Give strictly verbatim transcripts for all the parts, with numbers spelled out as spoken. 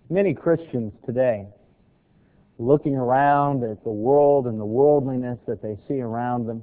Many Christians today, looking around at the world and the worldliness that they see around them,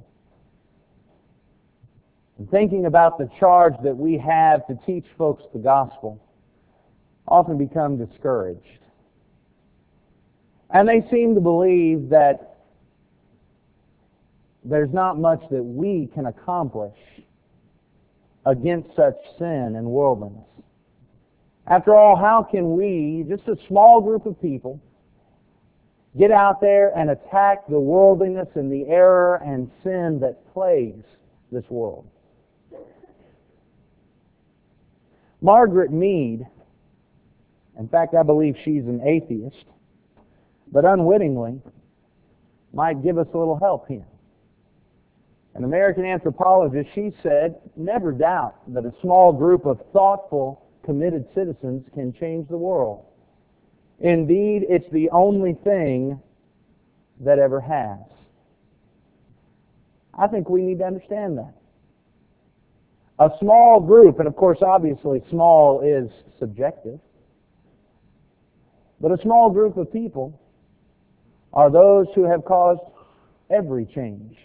and thinking about the charge that we have to teach folks the gospel, often become discouraged. And they seem to believe that there's not much that we can accomplish against such sin and worldliness. After all, how can we, just a small group of people, get out there and attack the worldliness and the error and sin that plagues this world? Margaret Mead, in fact, I believe she's an atheist, but unwittingly might give us a little help here. An American anthropologist, she said, never doubt that a small group of thoughtful, committed citizens can change the world. Indeed, it's the only thing that ever has. I think we need to understand that. A small group, and of course, obviously, small is subjective, but a small group of people are those who have caused every change.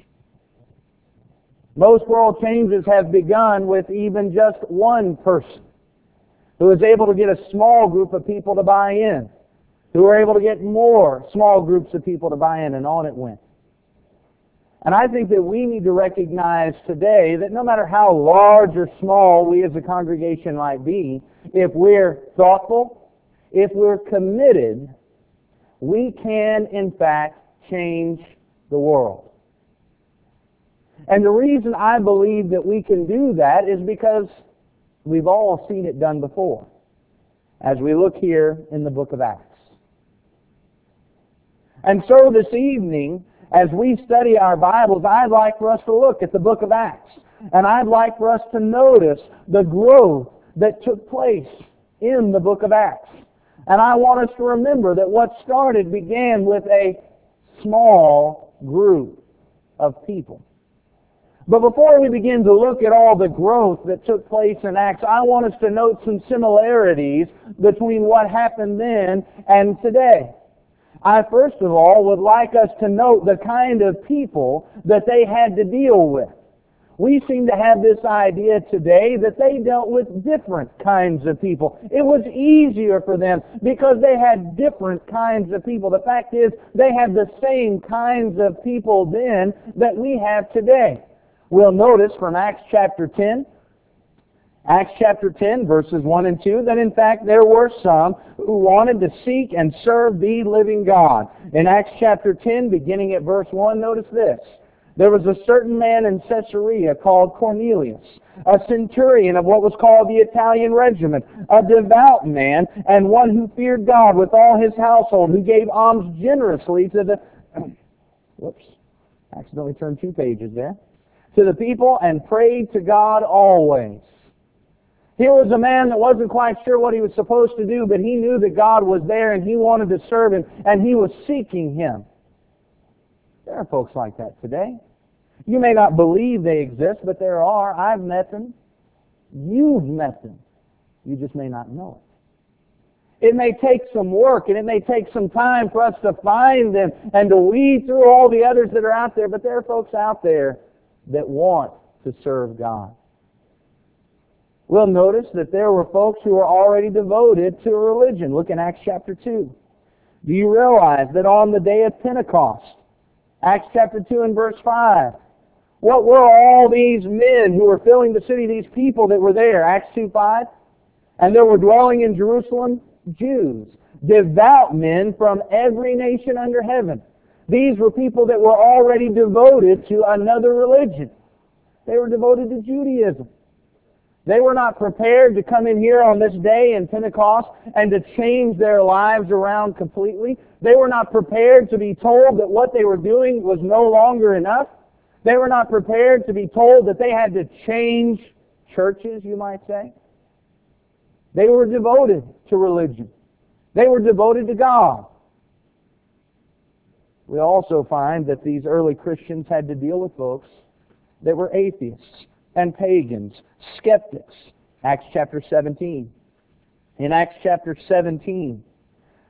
Most world changes have begun with even just one person who is able to get a small group of people to buy in, who are able to get more small groups of people to buy in, and on it went. And I think that we need to recognize today that no matter how large or small we as a congregation might be, if we're thoughtful, if we're committed, we can, in fact, change the world. And the reason I believe that we can do that is because we've all seen it done before, as we look here in the book of Acts. And so this evening, as we study our Bibles, I'd like for us to look at the book of Acts. And I'd like for us to notice the growth that took place in the book of Acts. And I want us to remember that what started began with a small group of people. But before we begin to look at all the growth that took place in Acts, I want us to note some similarities between what happened then and today. I first of all would like us to note the kind of people that they had to deal with. We seem to have this idea today that they dealt with different kinds of people. It was easier for them because they had different kinds of people. The fact is, they had the same kinds of people then that we have today. We'll notice from Acts chapter ten, Acts chapter ten, verses one and two, that in fact there were some who wanted to seek and serve the living God. In Acts chapter ten, beginning at verse one, notice this. There was a certain man in Caesarea called Cornelius, a centurion of what was called the Italian regiment, a devout man, and one who feared God with all his household, who gave alms generously to the... Whoops, accidentally turned two pages there. To the people, and prayed to God always. Here was a man that wasn't quite sure what he was supposed to do, but he knew that God was there and he wanted to serve Him, and he was seeking Him. There are folks like that today. You may not believe they exist, but there are. I've met them. You've met them. You just may not know it. It may take some work, and it may take some time for us to find them and to weed through all the others that are out there, but there are folks out there that want to serve God. We'll notice that there were folks who were already devoted to a religion. Look in Acts chapter two. Do you realize that on the day of Pentecost, Acts chapter two and verse five, what were all these men who were filling the city, these people that were there? Acts two five. And there were dwelling in Jerusalem Jews, devout men from every nation under heaven. These were people that were already devoted to another religion. They were devoted to Judaism. They were not prepared to come in here on this day in Pentecost and to change their lives around completely. They were not prepared to be told that what they were doing was no longer enough. They were not prepared to be told that they had to change churches, you might say. They were devoted to religion. They were devoted to God. We also find that these early Christians had to deal with folks that were atheists and pagans, skeptics. Acts chapter seventeen. In Acts chapter seventeen,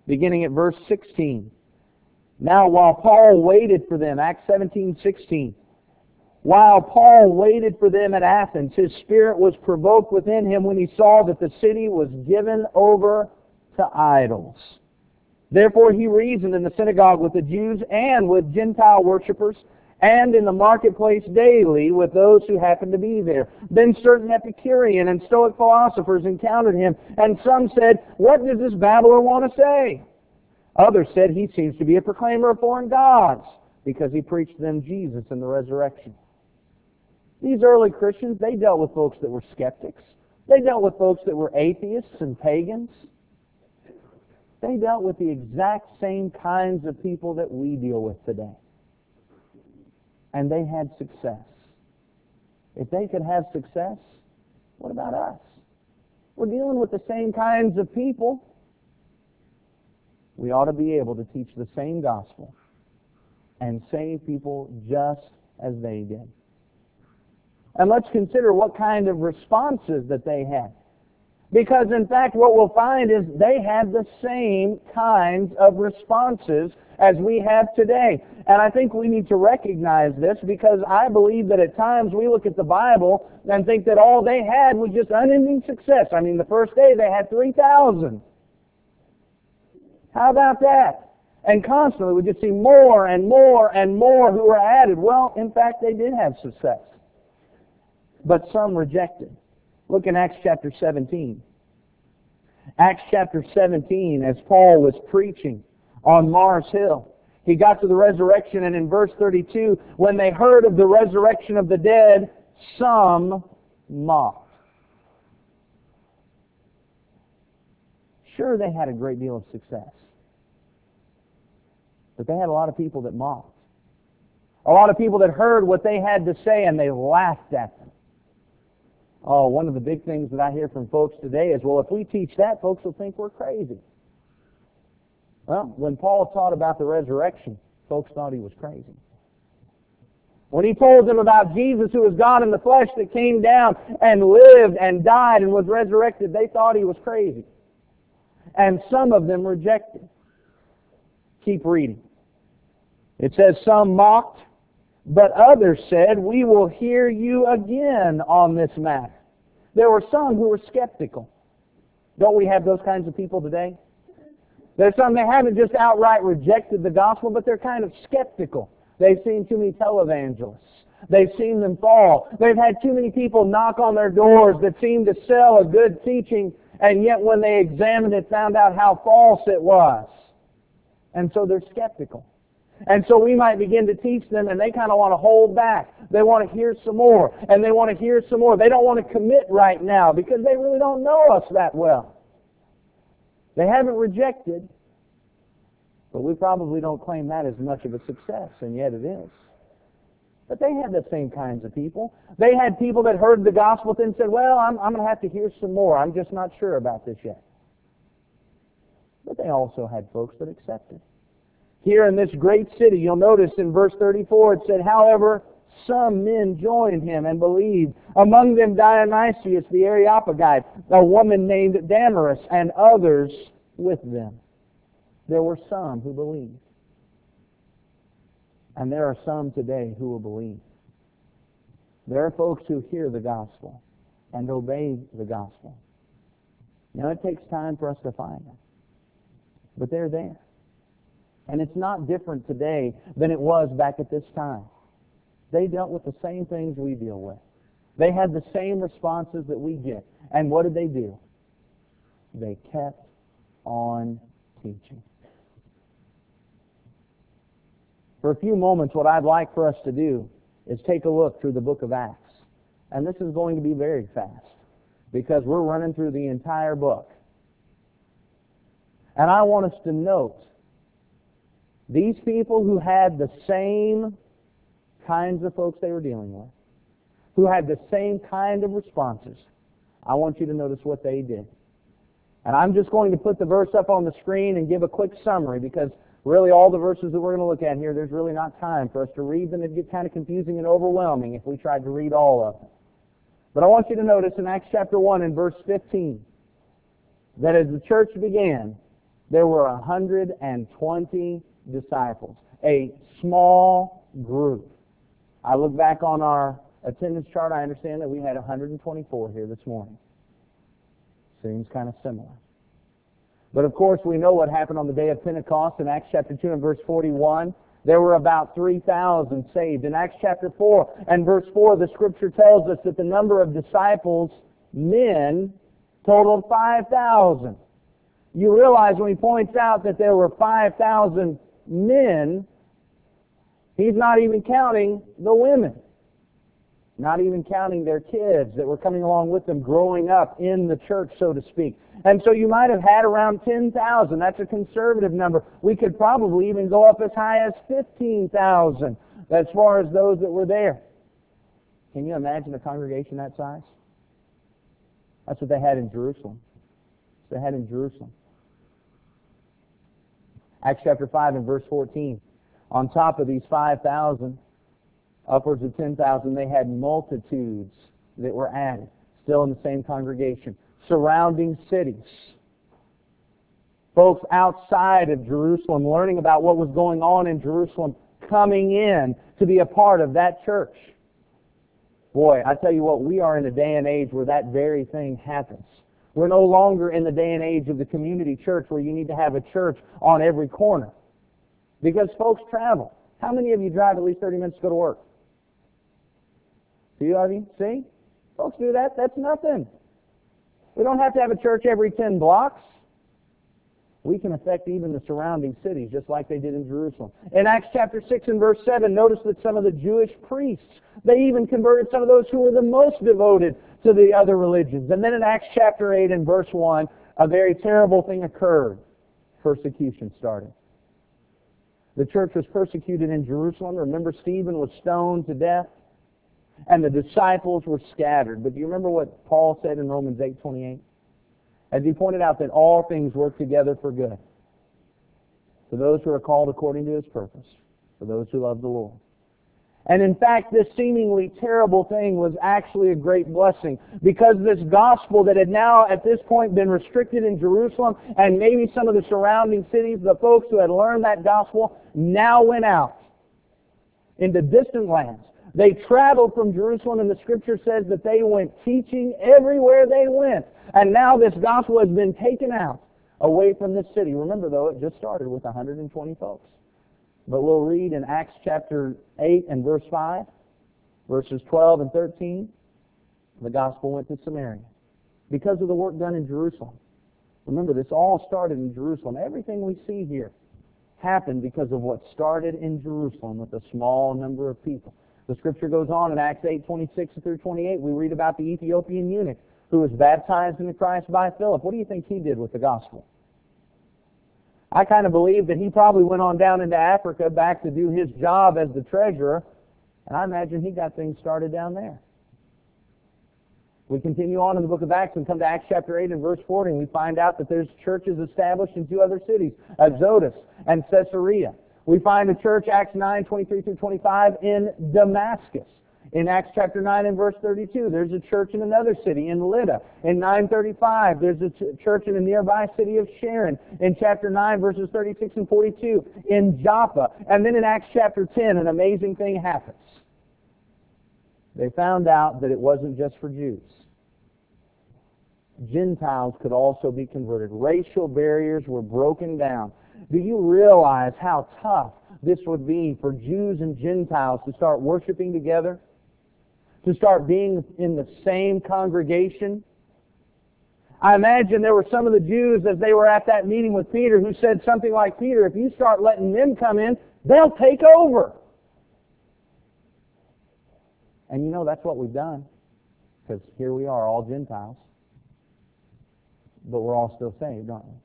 beginning at verse sixteen. Now while Paul waited for them, Acts seventeen sixteen, while Paul waited for them at Athens, his spirit was provoked within him when he saw that the city was given over to idols. Therefore he reasoned in the synagogue with the Jews and with Gentile worshippers, and in the marketplace daily with those who happened to be there. Then certain Epicurean and Stoic philosophers encountered him, and some said, "What does this babbler want to say?" Others said, "He seems to be a proclaimer of foreign gods," because he preached to them Jesus and the resurrection. These early Christians, they dealt with folks that were skeptics. They dealt with folks that were atheists and pagans. They dealt with the exact same kinds of people that we deal with today. And they had success. If they could have success, what about us? We're dealing with the same kinds of people. We ought to be able to teach the same gospel and save people just as they did. And let's consider what kind of responses that they had. Because in fact what we'll find is they had the same kinds of responses as we have today. And I think we need to recognize this, because I believe that at times we look at the Bible and think that all they had was just unending success. I mean, the first day they had three thousand. How about that? And constantly we just see more and more and more who were added. Well, in fact, they did have success. But some rejected. Look in Acts chapter seventeen. Acts chapter seventeen, as Paul was preaching on Mars Hill, he got to the resurrection, and in verse thirty-two, when they heard of the resurrection of the dead, some mocked. Sure, they had a great deal of success. But they had a lot of people that mocked. A lot of people that heard what they had to say and they laughed at them. Oh, one of the big things that I hear from folks today is, well, if we teach that, folks will think we're crazy. Well, when Paul taught about the resurrection, folks thought he was crazy. When he told them about Jesus, who was God in the flesh, that came down and lived and died and was resurrected, they thought he was crazy. And some of them rejected. Keep reading. It says, some mocked, but others said, "We will hear you again on this matter." There were some who were skeptical. Don't we have those kinds of people today? There's some that haven't just outright rejected the gospel, but they're kind of skeptical. They've seen too many televangelists. They've seen them fall. They've had too many people knock on their doors that seem to sell a good teaching, and yet when they examined it, found out how false it was. And so they're skeptical. And so we might begin to teach them, and they kind of want to hold back. They want to hear some more, and they want to hear some more. They don't want to commit right now because they really don't know us that well. They haven't rejected, but we probably don't claim that as much of a success, and yet it is. But they had the same kinds of people. They had people that heard the gospel and said, well, I'm, I'm going to have to hear some more. I'm just not sure about this yet. But they also had folks that accepted. Here in this great city, you'll notice in verse thirty-four, it said, however, some men joined him and believed. Among them Dionysius the Areopagite, a woman named Damaris, and others with them. There were some who believed. And there are some today who will believe. There are folks who hear the gospel and obey the gospel. Now, it takes time for us to find them. But they're there. And it's not different today than it was back at this time. They dealt with the same things we deal with. They had the same responses that we get. And what did they do? They kept on teaching. For a few moments, what I'd like for us to do is take a look through the book of Acts. And this is going to be very fast, because we're running through the entire book. And I want us to note these people who had the same kinds of folks they were dealing with, who had the same kind of responses. I want you to notice what they did. And I'm just going to put the verse up on the screen and give a quick summary, because really all the verses that we're going to look at here, there's really not time for us to read them. It'd get kind of confusing and overwhelming if we tried to read all of them. But I want you to notice in Acts chapter one and verse fifteen that as the church began, there were one hundred twenty disciples, a small group. I look back on our attendance chart, I understand that we had one hundred twenty-four here this morning. Seems kind of similar. But of course, we know what happened on the day of Pentecost in Acts chapter two and verse forty-one. There were about three thousand saved. In Acts chapter four and verse four, the Scripture tells us that the number of disciples, men, totaled five thousand. You realize when he points out that there were five thousand men, he's not even counting the women. Not even counting their kids that were coming along with them, growing up in the church, so to speak. And so you might have had around ten thousand. That's a conservative number. We could probably even go up as high as fifteen thousand as far as those that were there. Can you imagine a congregation that size? That's what they had in Jerusalem. That's what they had in Jerusalem. Acts chapter five and verse fourteen. On top of these five thousand, upwards of ten thousand, they had multitudes that were added, still in the same congregation. Surrounding cities. Folks outside of Jerusalem learning about what was going on in Jerusalem, coming in to be a part of that church. Boy, I tell you what, we are in a day and age where that very thing happens. We're no longer in the day and age of the community church where you need to have a church on every corner. Because folks travel. How many of you drive at least thirty minutes to go to work? Few of you? See? Folks do that. That's nothing. We don't have to have a church every ten blocks. We can affect even the surrounding cities, just like they did in Jerusalem. In Acts chapter six and verse seven, notice that some of the Jewish priests, they even converted some of those who were the most devoted to the other religions. And then in Acts chapter eight and verse one, a very terrible thing occurred. Persecution started. The church was persecuted in Jerusalem. Remember, Stephen was stoned to death, and the disciples were scattered. But do you remember what Paul said in Romans eight twenty-eight? As he pointed out that all things work together for good, for those who are called according to His purpose, for those who love the Lord. And in fact, this seemingly terrible thing was actually a great blessing, because this gospel that had now at this point been restricted in Jerusalem and maybe some of the surrounding cities, the folks who had learned that gospel now went out into distant lands. They traveled from Jerusalem, and the Scripture says that they went teaching everywhere they went. And now this gospel has been taken out away from this city. Remember, though, it just started with one hundred twenty folks. But we'll read in Acts chapter eight and verse five, verses twelve and thirteen, the gospel went to Samaria because of the work done in Jerusalem. Remember, this all started in Jerusalem. Everything we see here happened because of what started in Jerusalem with a small number of people. The Scripture goes on in Acts eight twenty-six through twenty-eight. We read about the Ethiopian eunuch who was baptized into Christ by Philip. What do you think he did with the gospel? I kind of believe that he probably went on down into Africa back to do his job as the treasurer, and I imagine he got things started down there. We continue on in the book of Acts and come to Acts chapter eight and verse forty, and we find out that there's churches established in two other cities, Azotus and Caesarea. We find a church, Acts nine twenty-three through twenty-five, in Damascus. In Acts chapter nine and verse thirty-two, there's a church in another city, in Lydda. In nine thirty-five, there's a ch- church in a nearby city of Sharon. In chapter nine, verses thirty-six and forty-two, in Joppa. And then in Acts chapter ten, an amazing thing happens. They found out that it wasn't just for Jews. Gentiles could also be converted. Racial barriers were broken down. Do you realize how tough this would be for Jews and Gentiles to start worshiping together? To start being in the same congregation? I imagine there were some of the Jews as they were at that meeting with Peter who said something like, Peter, if you start letting them come in, they'll take over. And you know, that's what we've done. Because here we are, all Gentiles. But we're all still saved, aren't we?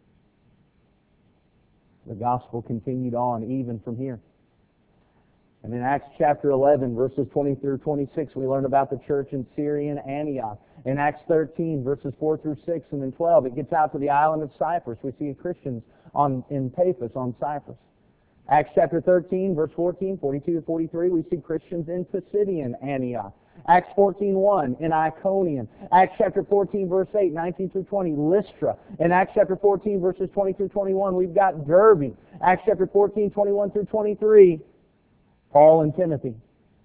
The gospel continued on even from here. And in Acts chapter eleven, verses twenty through twenty-six, we learn about the church in Syrian Antioch. In Acts thirteen, verses four through six, and then twelve, it gets out to the island of Cyprus. We see Christians on in Paphos on Cyprus. Acts chapter thirteen, verse fourteen, forty-two to forty-three, we see Christians in Pisidian Antioch. Acts fourteen one in Iconium. Acts chapter fourteen, verse eight, nineteen through twenty, Lystra. In Acts chapter fourteen, verses twenty through twenty-one, we've got Derbe. Acts chapter fourteen, twenty-one through twenty-three, Paul and Timothy.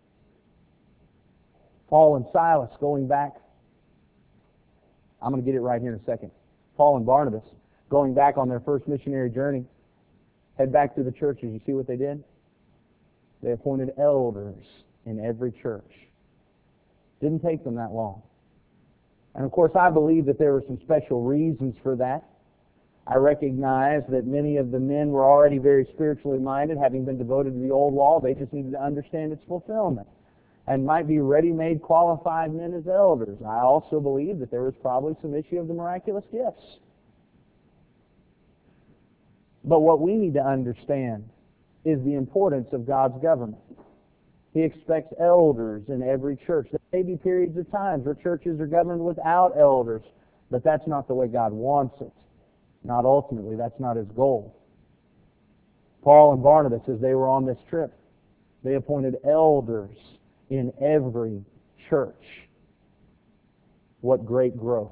Paul and Silas going back. I'm going to get it right here in a second. Paul and Barnabas going back on their first missionary journey. Head back to the churches. You see what they did? They appointed elders in every church. Didn't take them that long. And of course, I believe that there were some special reasons for that. I recognize that many of the men were already very spiritually minded, having been devoted to the old law. They just needed to understand its fulfillment and might be ready-made, qualified men as elders. I also believe that there was probably some issue of the miraculous gifts. But what we need to understand is the importance of God's government. He expects elders in every church. There may be periods of times where churches are governed without elders, but that's not the way God wants it. Not ultimately. That's not His goal. Paul and Barnabas, as they were on this trip, they appointed elders in every church. What great growth.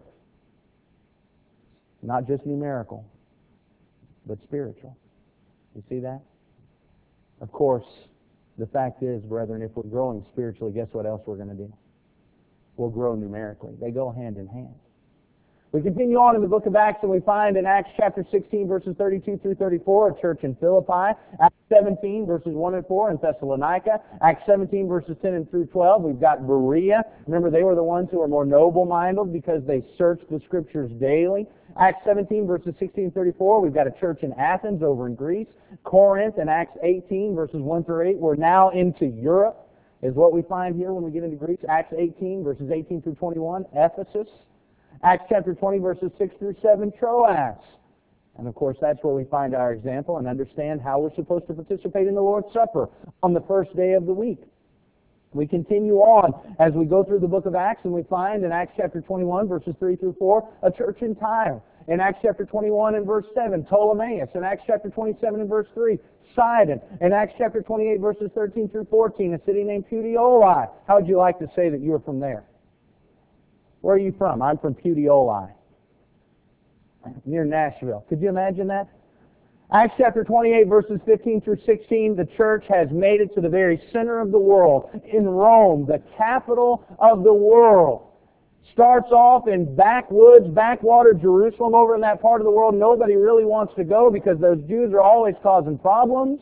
Not just numerical, but spiritual. You see that? Of course, the fact is, brethren, if we're growing spiritually, guess what else we're going to do? We'll grow numerically. They go hand in hand. We continue on in the book of Acts, and we find in Acts chapter sixteen, verses thirty-two through thirty-four, a church in Philippi. Acts seventeen, verses one and four in Thessalonica. Acts seventeen, verses ten and through twelve, we've got Berea. Remember, they were the ones who were more noble-minded because they searched the Scriptures daily. Acts seventeen, verses sixteen and thirty-four, we've got a church in Athens over in Greece. Corinth in Acts eighteen, verses one through eight. We're now into Europe, is what we find here when we get into Greece. Acts eighteen, verses eighteen through twenty-one, Ephesus. Acts chapter twenty, verses six through seven, Troas. And of course, that's where we find our example and understand how we're supposed to participate in the Lord's Supper on the first day of the week. We continue on as we go through the book of Acts, and we find in Acts chapter twenty-one, verses three through four, a church in Tyre. In Acts chapter twenty-one and verse seven, Ptolemais. In Acts chapter twenty-seven and verse three, Sidon. In Acts chapter twenty-eight, verses thirteen through fourteen, a city named Puteoli. How would you like to say that you are from there? Where are you from? I'm from Puteoli, near Nashville. Could you imagine that? Acts chapter twenty-eight, verses fifteen through sixteen, the church has made it to the very center of the world, in Rome, the capital of the world. Starts off in backwoods, backwater Jerusalem over in that part of the world. Nobody really wants to go because those Jews are always causing problems.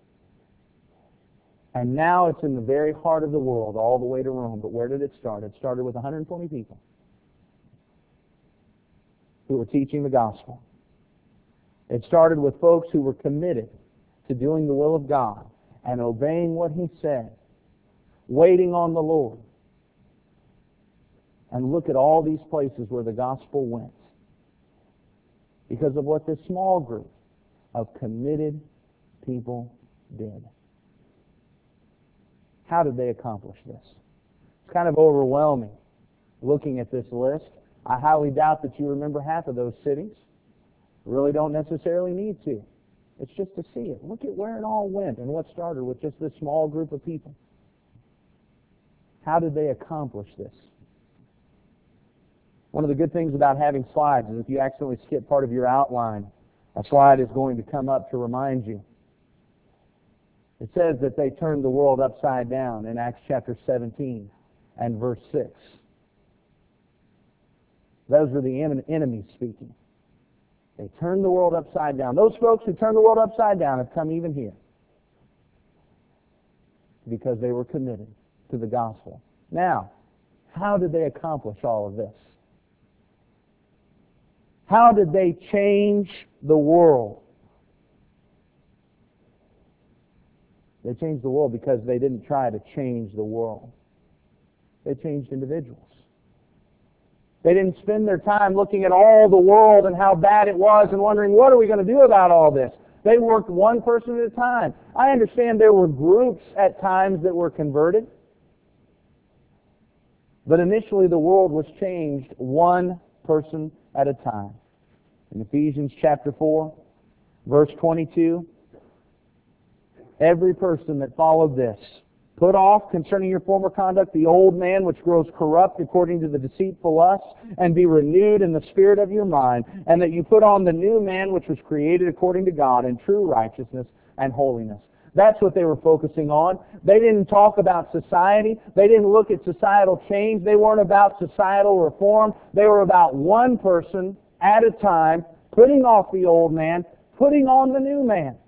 And now it's in the very heart of the world, all the way to Rome. But where did it start? It started with one hundred twenty people who were teaching the gospel. It started with folks who were committed to doing the will of God and obeying what He said, waiting on the Lord. And look at all these places where the gospel went because of what this small group of committed people did. How did they accomplish this? It's kind of overwhelming looking at this list. I highly doubt that you remember half of those cities. Really don't necessarily need to. It's just to see it. Look at where it all went and what started with just this small group of people. How did they accomplish this? One of the good things about having slides is if you accidentally skip part of your outline, a slide is going to come up to remind you. It says that they turned the world upside down in Acts chapter seventeen and verse six. Those were the enemies speaking. They turned the world upside down. Those folks who turned the world upside down have come even here because they were committed to the gospel. Now, how did they accomplish all of this? How did they change the world? They changed the world because they didn't try to change the world. They changed individuals. They didn't spend their time looking at all the world and how bad it was and wondering, what are we going to do about all this? They worked one person at a time. I understand there were groups at times that were converted, but initially the world was changed one person at a time. In Ephesians chapter four, verse twenty-two, every person that followed this Put off concerning your former conduct the old man which grows corrupt according to the deceitful lusts, and be renewed in the spirit of your mind, and that you put on the new man which was created according to God in true righteousness and holiness. That's what they were focusing on. They didn't talk about society. They didn't look at societal change. They weren't about societal reform. They were about one person at a time, putting off the old man, putting on the new man.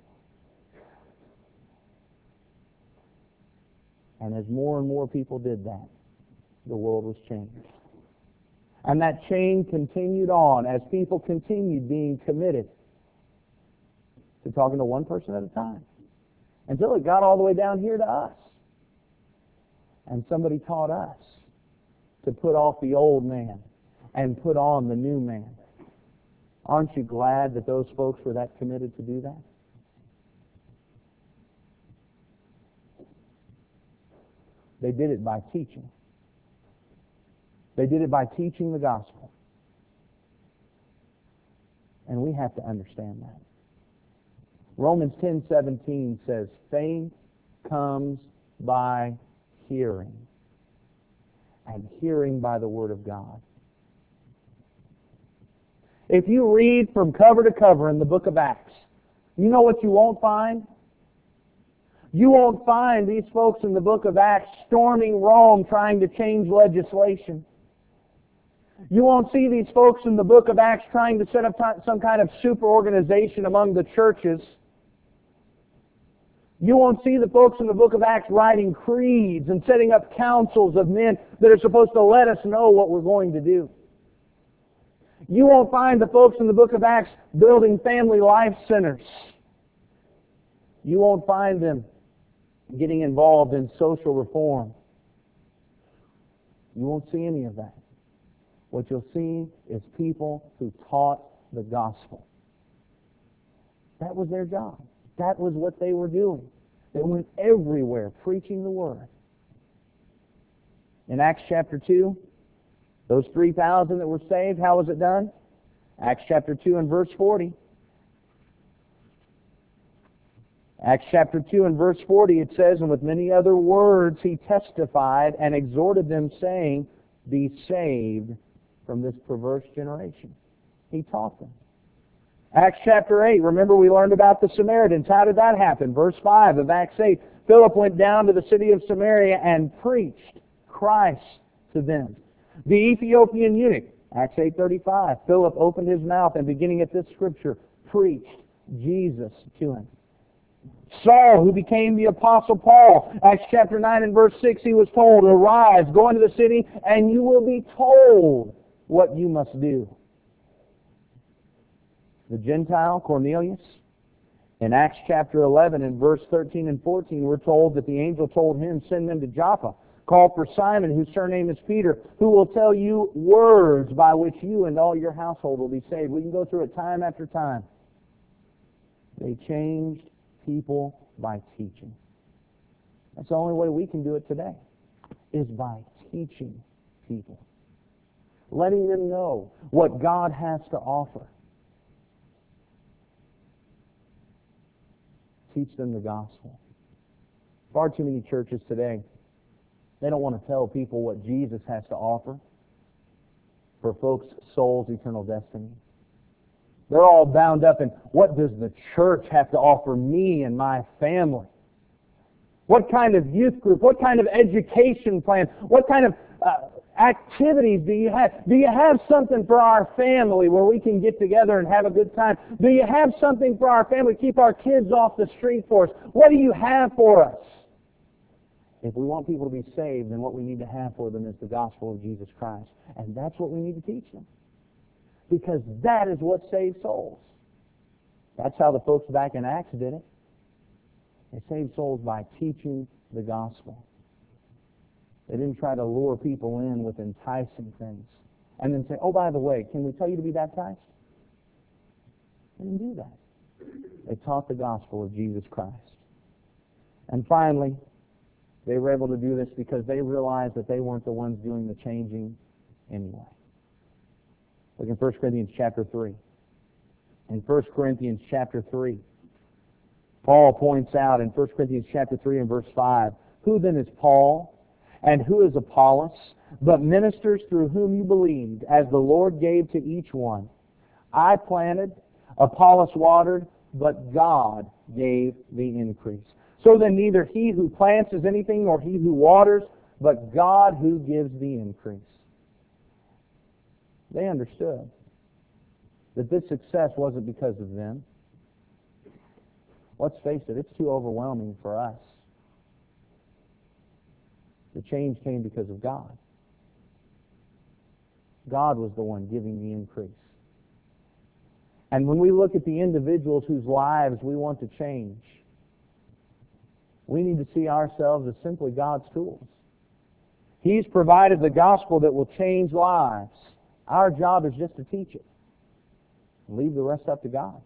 And as more and more people did that, the world was changed. And that change continued on as people continued being committed to talking to one person at a time, until it got all the way down here to us. And somebody taught us to put off the old man and put on the new man. Aren't you glad that those folks were that committed to do that? They did it by teaching. They did it by teaching the gospel. And we have to understand that. Romans ten seventeen says, faith comes by hearing, and hearing by the Word of God. If you read from cover to cover in the book of Acts, you know what you won't find? You won't find these folks in the book of Acts storming Rome trying to change legislation. You won't see these folks in the book of Acts trying to set up some kind of super organization among the churches. You won't see the folks in the book of Acts writing creeds and setting up councils of men that are supposed to let us know what we're going to do. You won't find the folks in the book of Acts building family life centers. You won't find them getting involved in social reform. You won't see any of that. What you'll see is people who taught the gospel. That was their job. That was what they were doing. They went everywhere preaching the Word. In Acts chapter two, those three thousand that were saved, how was it done? Acts chapter two and verse forty. Acts chapter two and verse forty, it says, and with many other words he testified and exhorted them, saying, be saved from this perverse generation. He taught them. Acts chapter eight, remember we learned about the Samaritans. How did that happen? Verse five of Acts eight, Philip went down to the city of Samaria and preached Christ to them. The Ethiopian eunuch, Acts eight thirty-five, Philip opened his mouth and beginning at this scripture, preached Jesus to him. Saul, who became the Apostle Paul, Acts chapter nine and verse six, he was told, arise, go into the city, and you will be told what you must do. The Gentile, Cornelius, in Acts chapter eleven and verse thirteen and fourteen, we're told that the angel told him, send them to Joppa, call for Simon, whose surname is Peter, who will tell you words by which you and all your household will be saved. We can go through it time after time. They changed people by teaching. That's the only way we can do it today, is by teaching people. Letting them know what God has to offer. Teach them the gospel. Far too many churches today, they don't want to tell people what Jesus has to offer for folks' souls' eternal destiny. They're all bound up in, what does the church have to offer me and my family? What kind of youth group? What kind of education plan? What kind of uh, activities do you have? Do you have something for our family where we can get together and have a good time? Do you have something for our family to keep our kids off the street for us? What do you have for us? If we want people to be saved, then what we need to have for them is the gospel of Jesus Christ. And that's what we need to teach them. Because that is what saves souls. That's how the folks back in Acts did it. They saved souls by teaching the gospel. They didn't try to lure people in with enticing things and then say, oh, by the way, can we tell you to be baptized? They didn't do that. They taught the gospel of Jesus Christ. And finally, they were able to do this because they realized that they weren't the ones doing the changing anyway. Look in First Corinthians chapter three. In First Corinthians chapter three, Paul points out in First Corinthians chapter three and verse five, Who then is Paul, and who is Apollos, but ministers through whom you believed, as the Lord gave to each one? I planted, Apollos watered, but God gave the increase. So then neither he who plants is anything, nor he who waters, but God who gives the increase. They understood that this success wasn't because of them. Let's face it, it's too overwhelming for us. The change came because of God. God was the one giving the increase. And when we look at the individuals whose lives we want to change, we need to see ourselves as simply God's tools. He's provided the gospel that will change lives. Our job is just to teach it. Leave the rest up to God.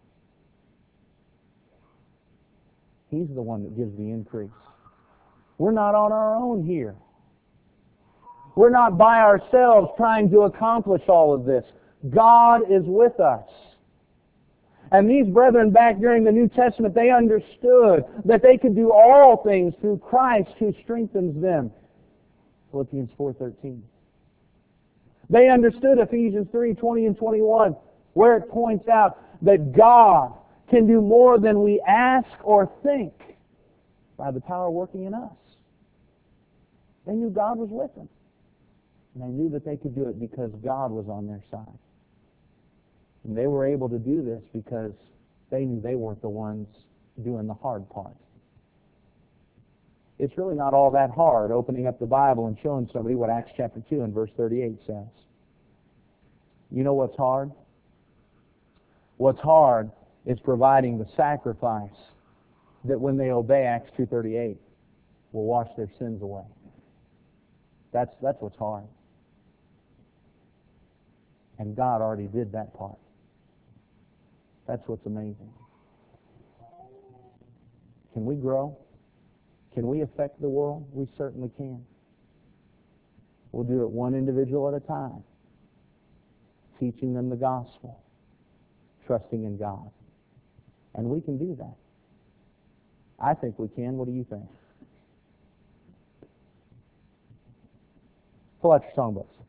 He's the one that gives the increase. We're not on our own here. We're not by ourselves trying to accomplish all of this. God is with us. And these brethren back during the New Testament, they understood that they could do all things through Christ who strengthens them. Philippians four thirteen. They understood Ephesians three twenty and twenty-one, where it points out that God can do more than we ask or think by the power working in us. They knew God was with them. And they knew that they could do it because God was on their side. And they were able to do this because they knew they weren't the ones doing the hard part. It's really not all that hard opening up the Bible and showing somebody what Acts chapter two and verse thirty-eight says. You know what's hard? What's hard is providing the sacrifice that when they obey Acts two thirty-eight will wash their sins away. That's, that's what's hard. And God already did that part. That's what's amazing. Can we grow? Can we affect the world? We certainly can. We'll do it one individual at a time, teaching them the gospel, trusting in God. And we can do that. I think we can. What do you think? Pull out your songbooks.